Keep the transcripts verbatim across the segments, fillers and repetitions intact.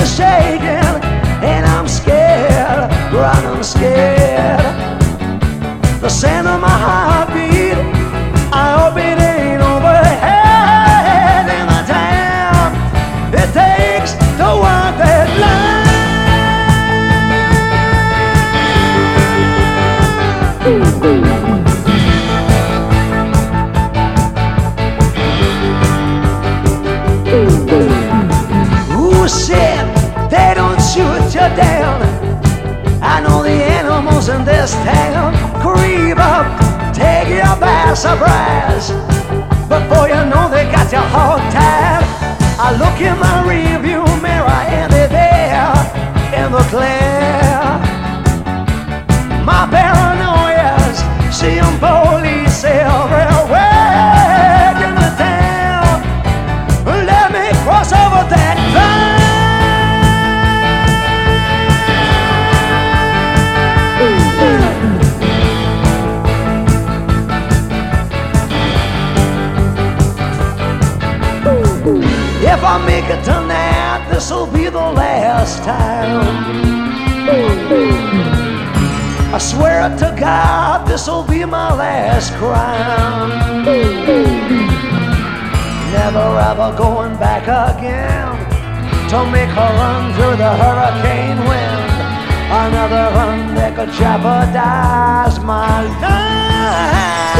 are shaking, and I'm scared, running scared. The sound of my heartbeat, I hope it ain't overhead. In the town it takes to walk that line. Who said they don't shoot you down? I know the animals in this town creep up, take you by surprise. Before you know they got you hog-tied. I look in my rearview mirror and they're there in the glare. My paranoia's seeing police everywhere in the town. Let me cross over that line. If I make it tonight, this'll be the last time. I swear it to God, this'll be my last crime. Never ever going back again to make a run through the hurricane wind. Another run that could jeopardize my life.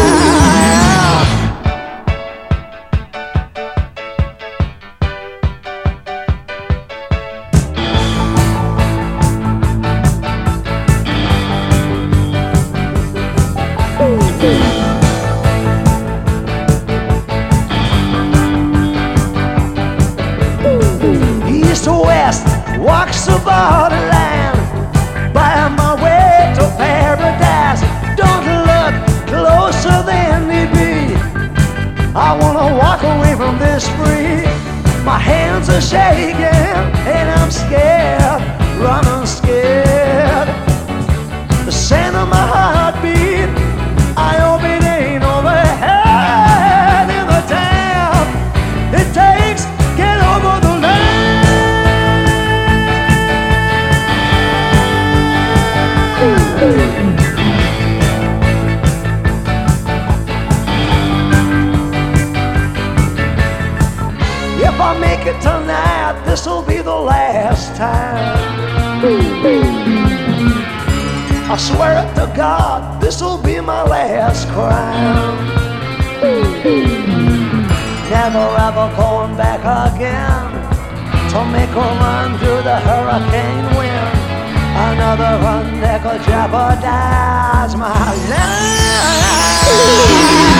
East to west walks the borderline, by my way to paradise. Don't look closer than need be. I wanna walk away from this free. My hands are shaking and I'm scared, running scared. The sound of my heartbeat, I hope it ain't overhead. In the town it takes, get over the line. If I make it tonight, this'll be the last time. I swear it to God, this'll be my last crime. Never ever going back again to make a run through the hurricane wind. Another run that could jeopardize my life.